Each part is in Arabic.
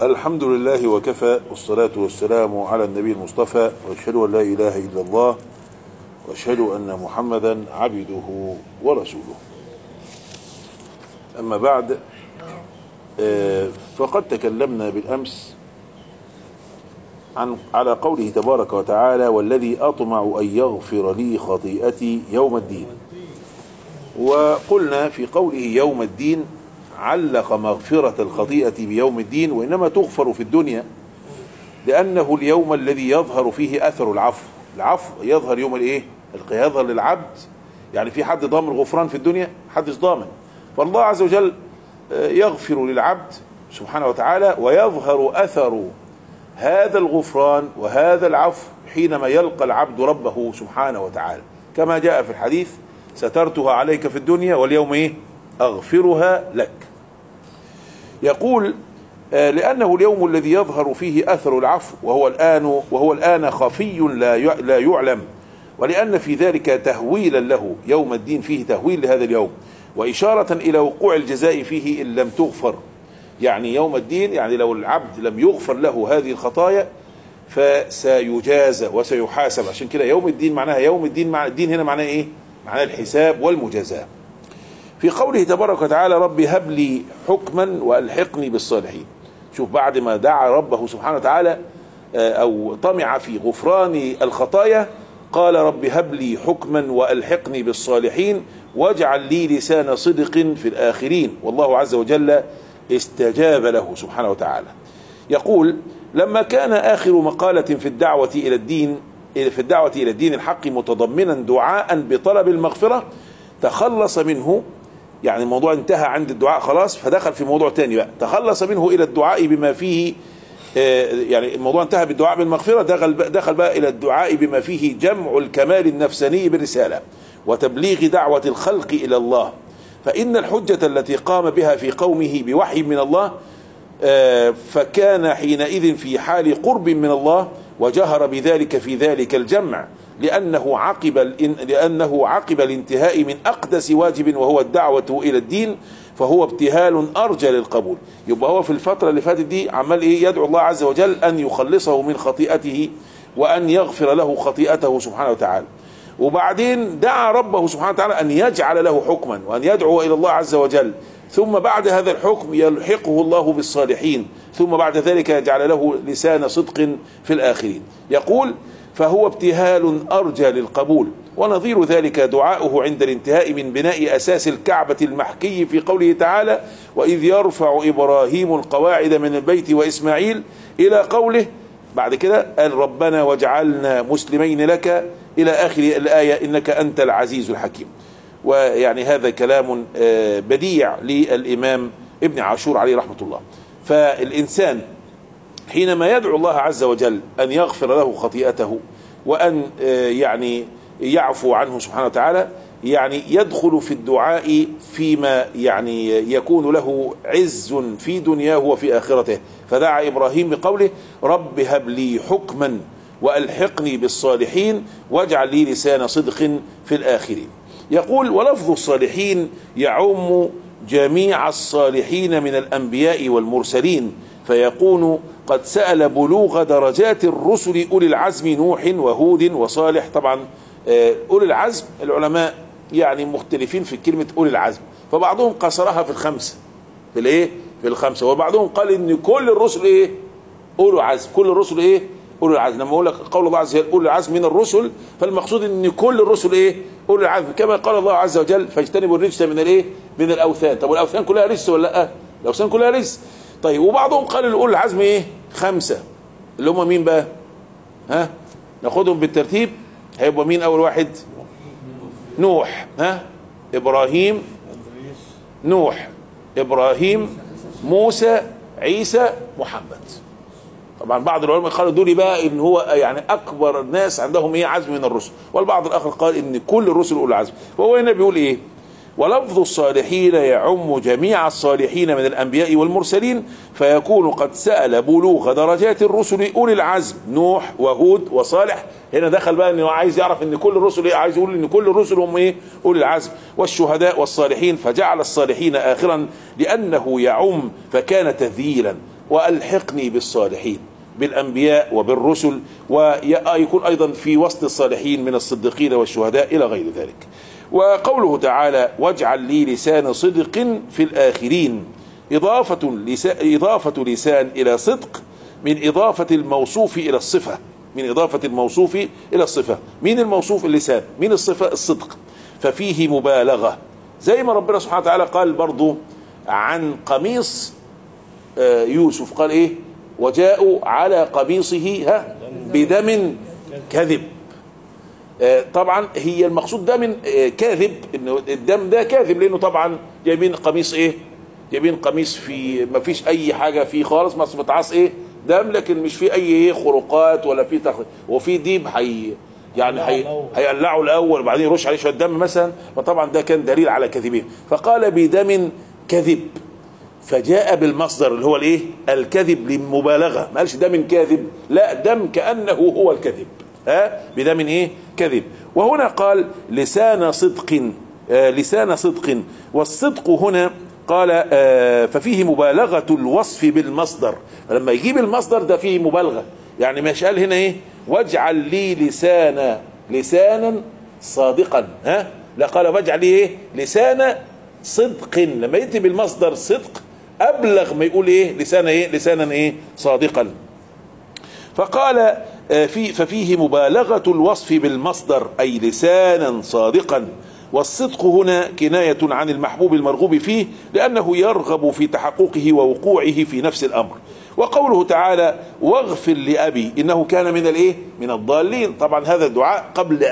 الحمد لله وكفى، والصلاة والسلام على النبي المصطفى، واشهد ان لا اله الا الله، واشهد ان محمدا عبده ورسوله. اما بعد، فقد تكلمنا بالامس على قوله تبارك وتعالى: والذي اطمع ان يغفر لي خطيئتي يوم الدين. وقلنا في قوله يوم الدين علق مغفرة الخطيئة بيوم الدين، وإنما تغفر في الدنيا، لأنه اليوم الذي يظهر فيه أثر العفو. العفو يظهر يوم الإيه؟ يظهر للعبد. يعني في حد ضامن الغفران في الدنيا؟ حدش ضامن. فالله عز وجل يغفر للعبد سبحانه وتعالى، ويظهر أثر هذا الغفران وهذا العفو حينما يلقى العبد ربه سبحانه وتعالى، كما جاء في الحديث: سترتها عليك في الدنيا واليوم إيه؟ أغفرها لك. يقول: لأنه اليوم الذي يظهر فيه أثر العفو، وهو الآن خفي لا يعلم، ولأن في ذلك تهويلا له. يوم الدين فيه تهويل لهذا اليوم، وإشارة إلى وقوع الجزاء فيه إن لم تغفر. يعني يوم الدين، يعني لو العبد لم يغفر له هذه الخطايا فسيجازى وسيحاسب. عشان كده يوم الدين معناها يوم الدين. مع الدين هنا معناه إيه؟ معناه الحساب والمجازاة. في قوله تبارك وتعالى: رب هب لي حكما والحقني بالصالحين. شوف، بعد ما دعا ربه سبحانه وتعالى او طمع في غفران الخطايا، قال: رب هب لي حكما والحقني بالصالحين واجعل لي لسان صدق في الاخرين. والله عز وجل استجاب له سبحانه وتعالى. يقول: لما كان اخر مقالة في الدعوة الى الدين الحق متضمنا دعاء بطلب المغفرة، تخلص منه. يعني الموضوع انتهى عند الدعاء خلاص، فدخل في موضوع تاني بقى، تخلص منه الى الدعاء بما فيه. يعني الموضوع انتهى بالدعاء بالمغفرة، دخل بقى الى الدعاء بما فيه جمع الكمال النفساني بالرسالة وتبليغ دعوة الخلق الى الله. فإن الحجة التي قام بها في قومه بوحي من الله، فكان حينئذ في حال قرب من الله، وجهر بذلك في ذلك الجمع، لأنه عقب الانتهاء من أقدس واجب وهو الدعوة إلى الدين، فهو ابتهال أرجى للقبول. يبقى هو في الفترة اللي فاتت دي عمال إيه؟ يدعو الله عز وجل أن يخلصه من خطيئته وأن يغفر له خطيئته سبحانه وتعالى. وبعدين دعا ربه سبحانه وتعالى أن يجعل له حكما وأن يدعو إلى الله عز وجل، ثم بعد هذا الحكم يلحقه الله بالصالحين، ثم بعد ذلك يجعل له لسان صدق في الآخرين. يقول: فهو ابتهال أرجى للقبول. ونظير ذلك دعاؤه عند الانتهاء من بناء أساس الكعبة المحكي في قوله تعالى: وإذ يرفع إبراهيم القواعد من البيت وإسماعيل، إلى قوله بعد كده: قال: ربنا واجعلنا مسلمين لك، إلى آخر الآية: إنك أنت العزيز الحكيم. ويعني هذا كلام بديع للإمام ابن عاشور عليه رحمة الله. فالإنسان حينما يدعو الله عز وجل أن يغفر له خطيئته وأن يعني يعفو عنه سبحانه وتعالى، يعني يدخل في الدعاء فيما يعني يكون له عز في دنياه وفي آخرته. فدعا إبراهيم بقوله: رب هب لي حكما وألحقني بالصالحين واجعل لي لسان صدق في الآخرين. يقول: ولفظ الصالحين يعم جميع الصالحين من الأنبياء والمرسلين، فيكون قد سأل بلوغ درجات الرسل أولي العزم نوح وهود وصالح. طبعا أولي العزم العلماء يعني مختلفين في كلمة أولي العزم، فبعضهم قصرها في الخمسة، في الخمسة، وبعضهم قال إن كل الرسل إيه؟ أولي العزم. كل الرسل إيه؟ أولي العزم. لما أقول لك قول الله عز وجل أولي العزم من الرسل، فالمقصود إن كل الرسل إيه؟ أولي العزم، كما قال الله عز وجل: فاجتنبوا الرجس من الإيه؟ من الأوثان. طب والأوثان كلها رجس ولا لأ؟ الأوثان كلها رجس. طيب، وبعضهم قال الأولي العزم إيه؟ خمسة، اللي هم مين بقى؟ ها؟ ناخدهم بالترتيب. هيبقى مين أول واحد؟ نوح، إبراهيم، نوح، إبراهيم، موسى، عيسى، محمد. طبعا بعض العلماء قالوا دول بقى ان هو يعني اكبر الناس عندهم ايه؟ عزم من الرسل، والبعض الاخر قال ان كل الرسل اولي العزم. فهو هنا بيقول ايه؟ ولفظ الصالحين يعم جميع الصالحين من الأنبياء والمرسلين، فيكون قد سأل بلوغ درجات الرسل أولي العزم نوح وهود وصالح. هنا دخل بقى انه عايز يعرف ان كل الرسل عايز يقول ان كل الرسل هم ايه؟ أولي العزم، والشهداء والصالحين، فجعل الصالحين آخرا لأنه يعم فكان تذييلا. وألحقني بالصالحين بالأنبياء وبالرسل، ويكون أيضا في وسط الصالحين من الصديقين والشهداء إلى غير ذلك. وقوله تعالى واجعل لي لسان صدق في الآخرين، إضافة لسان إلى صدق من إضافة الموصوف إلى الصفة، من إضافة الموصوف إلى الصفة. مين الموصوف؟ اللسان. مين الصفة؟ الصدق. ففيه مبالغة، زي ما ربنا سبحانه وتعالى قال برضو عن قميص يوسف، قال إيه؟ وجاءوا على قميصه بدم كذب. طبعا هي المقصود ده من كاذب، انه الدم ده كاذب، لانه طبعا جايبين قميص ايه؟ جايبين قميص في ما فيش اي حاجه فيه خالص، بس متعص ايه؟ دم، لكن مش في اي خروقات ولا في وفي ديب يعني هيقلعه الاول وبعدين يرش عليه شويه دم مثلا، فطبعا ده كان دليل على كذبهم. فقال بدم كذب، فجاء بالمصدر اللي هو الايه؟ الكذب للمبالغه، ما قالش دم كاذب، لا، دم كانه هو الكذب، بدم ايه؟ كذب. وهنا قال لسان صدق، لسان صدق، والصدق هنا قال ففيه مبالغه الوصف بالمصدر. فلما يجيب المصدر ده فيه مبالغه، يعني مش قال هنا ايه؟ واجعل لي لسانا صادقا، لا، قال واجعل لي ايه؟ لسان صدق. لما يأتي بالمصدر صدق أبلغ ما يقول إيه؟ لسانا إيه؟ صادقا. فقال ففيه مبالغة الوصف بالمصدر، أي لسانا صادقا. والصدق هنا كناية عن المحبوب المرغوب فيه، لأنه يرغب في تحققه ووقوعه في نفس الأمر. وقوله تعالى واغفر لأبي إنه كان من الإيه؟ من الضالين. طبعا هذا الدعاء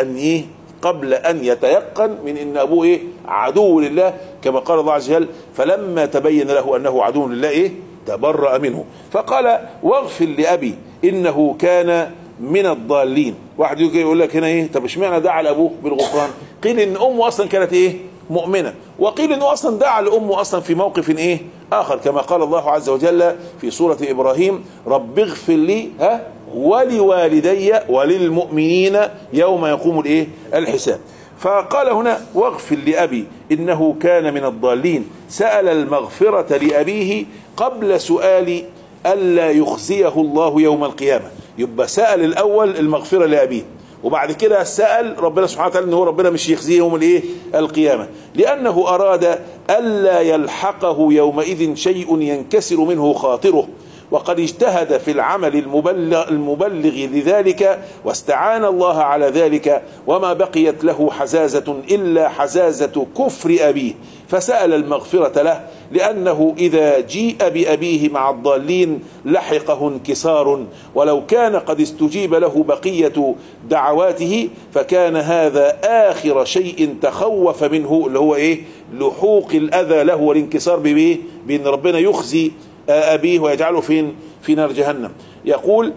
قبل أن يتيقن من إن أبوه إيه؟ عدو لله، كما قال الله عز وجل فلما تبين له أنه عدو لله إيه؟ تبرأ منه. فقال واغفر لأبي إنه كان من الضالين. واحد يجي يقول لك هنا إيه؟ طب اشمعنى دعا لأبوه بالغفران؟ قيل إن أمه أصلا كانت إيه؟ مؤمنة، وقيل إنه أصلا دعا لأمه أصلا في موقف إيه؟ آخر، كما قال الله عز وجل في سورة إبراهيم رب اغفر لي ولوالدي وللمؤمنين يوم يقوم الايه؟ الحساب. فقال هنا واغفر لأبي إنه كان من الضالين، سأل المغفرة لأبيه قبل سؤال ألا يخزيه الله يوم القيامة. يبقى سأل الأول المغفرة لأبيه، وبعد كده سأل ربنا سبحانه وتعالى إنه ربنا مش يخزيه يوم الايه؟ القيامة، لأنه أراد ألا يلحقه يومئذ شيء ينكسر منه خاطره، وقد اجتهد في العمل المبلغ لذلك واستعان الله على ذلك، وما بقيت له حزازة إلا حزازة كفر أبيه، فسأل المغفرة له، لأنه إذا جيء بأبيه مع الضالين لحقه انكسار، ولو كان قد استجيب له بقية دعواته فكان هذا آخر شيء تخوف منه، اللي هو إيه؟ لحوق الأذى له والانكسار بأن ربنا يخزي أبيه ويجعله في نار جهنم. يقول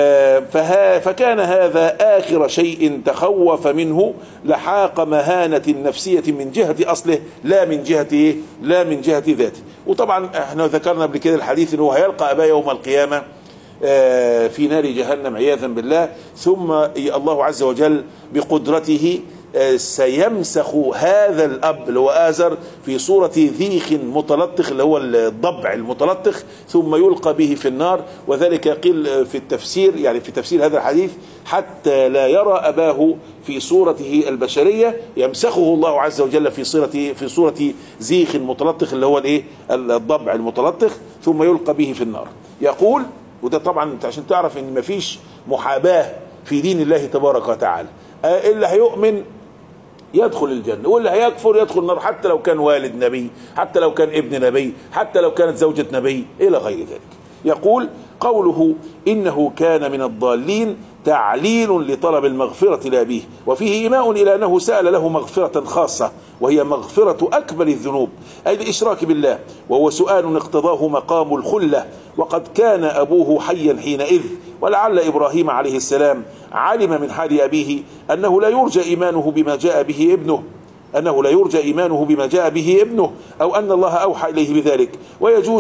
فكان هذا آخر شيء تخوف منه، لحاق مهانة نفسية من جهة أصله لا من جهة ذاته. وطبعا احنا ذكرنا قبل كده الحديث انه هيلقى أباه يوم القيامة في نار جهنم عياذا بالله، ثم الله عز وجل بقدرته سيمسخ هذا الأب اللي هو آزر في صورة ذيخ متلطخ، اللي هو الضبع المتلطخ، ثم يلقى به في النار. وذلك قيل في التفسير، يعني في تفسير هذا الحديث، حتى لا يرى أباه في صورته البشرية، يمسخه الله عز وجل في صورة ذيخ متلطخ اللي هو الايه؟ الضبع المتلطخ، ثم يلقى به في النار. يقول، وده طبعا عشان تعرف ان مفيش محاباة في دين الله تبارك وتعالى، اللي هيؤمن يدخل الجنة، واللي هيكفر يدخل النار، حتى لو كان والد نبي، حتى لو كان ابن نبي، حتى لو كانت زوجة نبي، إلى غير ذلك. يقول قوله إنه كان من الضالين تعليل لطلب المغفرة لأبيه، وفيه إيماء إلى أنه سأل له مغفرة خاصة، وهي مغفرة أكبر الذنوب، أي الإشراك بالله، وهو سؤال اقتضاه مقام الخلة، وقد كان أبوه حيا حينئذ. ولعل إبراهيم عليه السلام علم من حال أبيه أنه لا يرجى إيمانه بما جاء به ابنه، أو أن الله أوحى إليه بذلك، ويجوز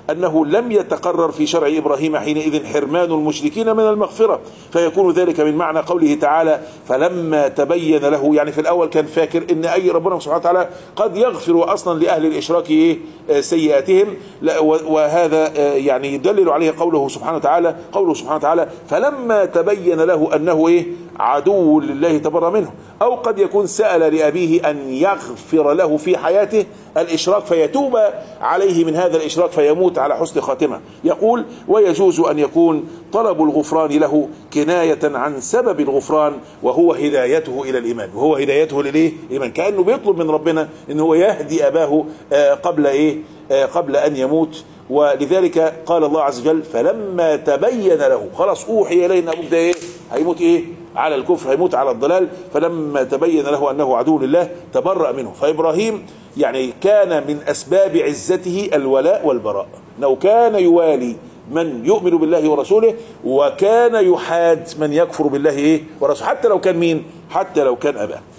أنه لم يتقرر في شرع إبراهيم حينئذ حرمان المشركين من المغفرة، فيكون ذلك من معنى قوله تعالى فلما تبين له. يعني في الأول كان فاكر إن أي ربنا سبحانه وتعالى قد يغفر أصلا لأهل الإشراك سيئاتهم، وهذا يعني يدلل عليه قوله سبحانه وتعالى فلما تبين له أنه عدو لله تبرأ منه. أو قد يكون سأل لأبيه أن يغفر له في حياته الإشراك فيتوب عليه من هذا الإشراك فيموت على حسن خاتمة. يقول ويجوز أن يكون طلب الغفران له كناية عن سبب الغفران وهو هدايته إلى الإيمان، وهو هدايته للإيمان، كأنه بيطلب من ربنا أنه هو يهدي أباه قبل أن يموت. ولذلك قال الله عز وجل فلما تبين له، خلاص أوحي إليه أن أبوك ده هيموت على الكفر، هيموت على الضلال، فلما تبين له أنه عدو لله تبرأ منه. فإبراهيم يعني كان من أسباب عزته الولاء والبراء، أنه كان يوالي من يؤمن بالله ورسوله، وكان يحاد من يكفر بالله ورسوله، حتى لو كان مين؟ حتى لو كان أباه.